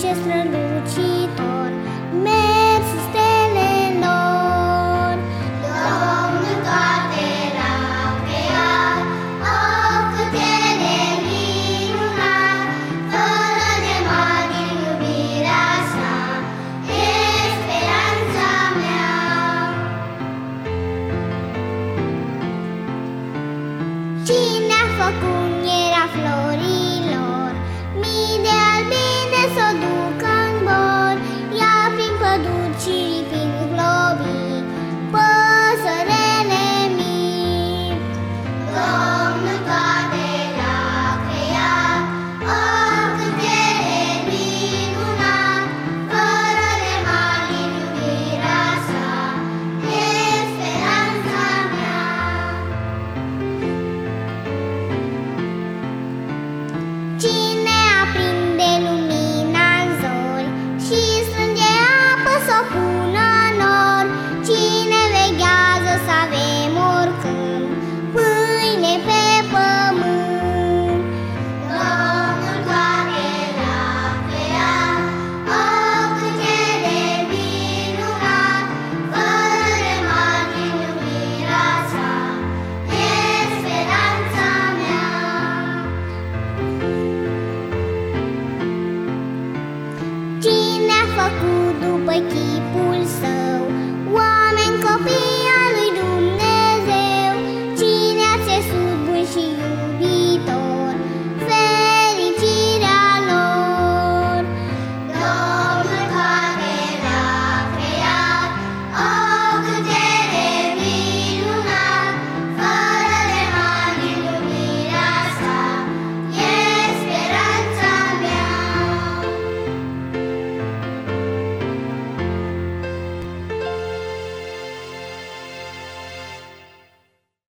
ce strălucitor, mersul stelelor. Domnul toate l-a creat, oh, cât El e minunat, fără de mari în iubirea sa, e speranța mea. Cine a făcut mierea florilor, mii de albine s-o duc în bor, ia prin păduri și prin globii, păsărele mici. Domnul toate l-a creat, oh, cât El e minunat, fără de mari în iubirea sa, e speranța mea. Cine aprinde lumina în zori și strânge apă s-o pună în nori, cine veghează să avem oricând pâine pe pământ. Domnul toate l-a creat, oh, cât El e minunat, fără de mari în iubirea sa, e speranța mea. Cine a făcut după chipul său